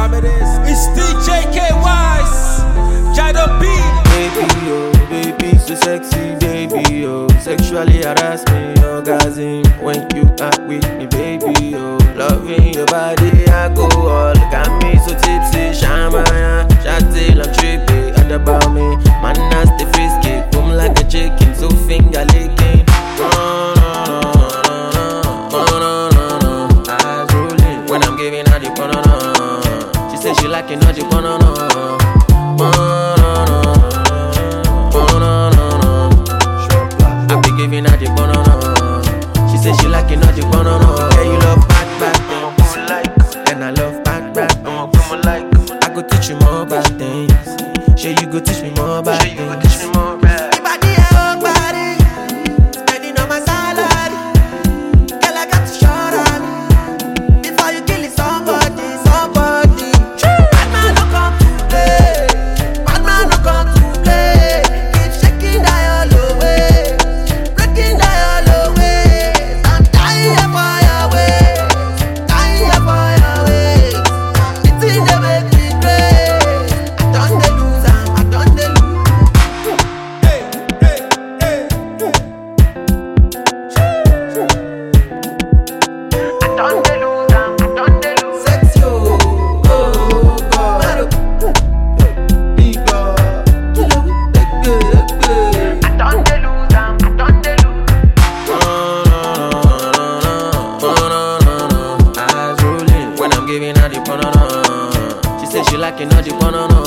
time it is. It's DJ K Wise, Jado B. Baby, oh, baby, so sexy, baby, oh. Sexually harass me, orgasm when you are with me, baby, oh. Loving your body, I go all. Got me so tipsy, shamaya, shawty, I'm trippy, all about me. Man, nasty, frisky, boom like a chicken, so finger licking. Eyes rolling when I'm giving her the banana. She said she liking all the banana. I be giving her the banana. She said she liking all the banana. Yeah, you love back, and I love back. I go teach you more about things. Sure, you go teach me more about things. She liking all the banana.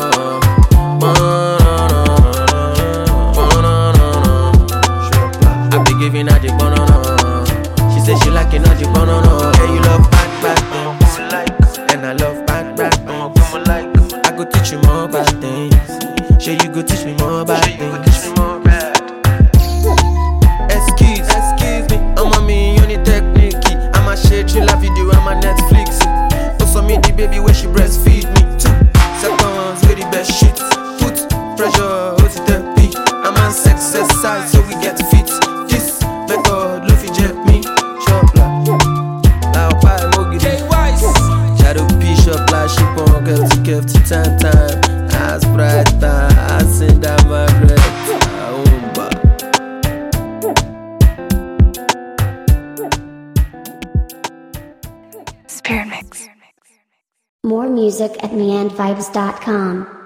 I be giving her the banana. She said she liking all the banana. Yeah, you love back, and I love back. I go teach you more about things. Sure, you go teach me more about things. Excuse me, I'm a me unit technique. I'm a share trailer video, I'm a Netflix. Also me the baby where she breastfeed me. Seconds with the best shit. Put pressure, what's the beat? I'm on sex exercise, so we get fit. This method, Luffy jet me. Shop like now pie mogi. Shadow P shop like she pon girl to give to time. As bright I send that Margaret. Spirit Mix. More music at meandvibes.com.